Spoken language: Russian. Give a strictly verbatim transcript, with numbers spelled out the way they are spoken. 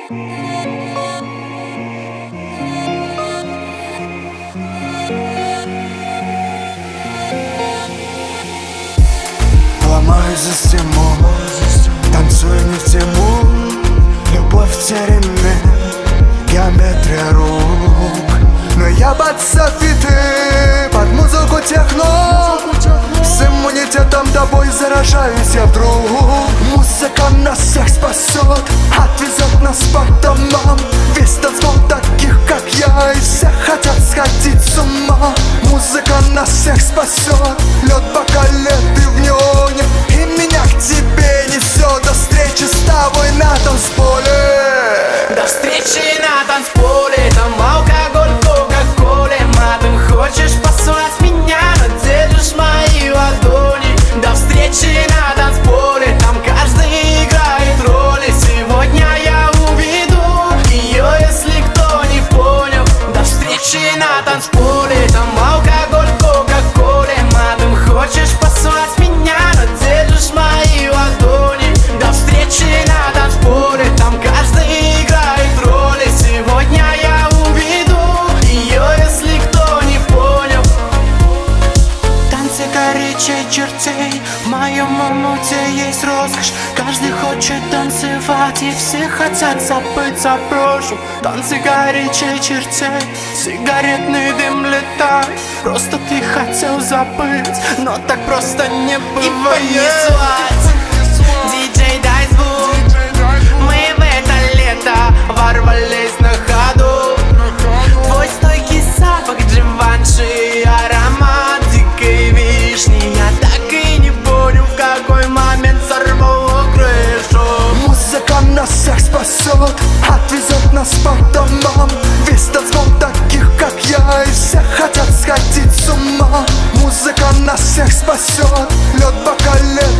Ломаю систему, танцую не в тему. Любовь в тереме, геометрия рук. Но я под софиты, под музыку техно. С иммунитетом тобой заражаюсь я вдруг. Музыка нас всех спасет, отвезет нас по домам. Весь танцпол таких, как я, и все хотят сходить с ума. Музыка нас всех спасет, лед бокалет и в неоне. И меня к тебе несет, до встречи с тобой на танцполе. До встречи на танцполе, там алкоголь, кока-коле. Матом хочешь послать меня, но держишь мои ладони. До встречи на танцполе, там каждый играет роли. Сегодня я уведу ее, если кто не понял. До встречи на танцполе, там алкоголь, кока-коле. Матом хочешь послать меня, но держишь мои ладони. До встречи на танцполе, там каждый играет роли. Сегодня я уведу ее, если кто не понял. Танцы горячей чертей, в моем омуте есть роскошь. Каждый хочет танцевать, и все хотят забыться о прошлом. Танцы горячей чертей, сигаретный дым летает. Просто ты хотел забыть, но так просто не бывает. И понеслась, диджей, дай звук. Мы в это лето ворвались на ходу. Твой стойкий запах Дживанши, аромат дикой вишни. Я так и не понял, в какой момент сорвало крышу. Музыка нас всех спасет, отвезет нас по домам. Весь танцпол таких, как я, и все хотят сходить с ума. Музыка нас всех спасет, лед бокалет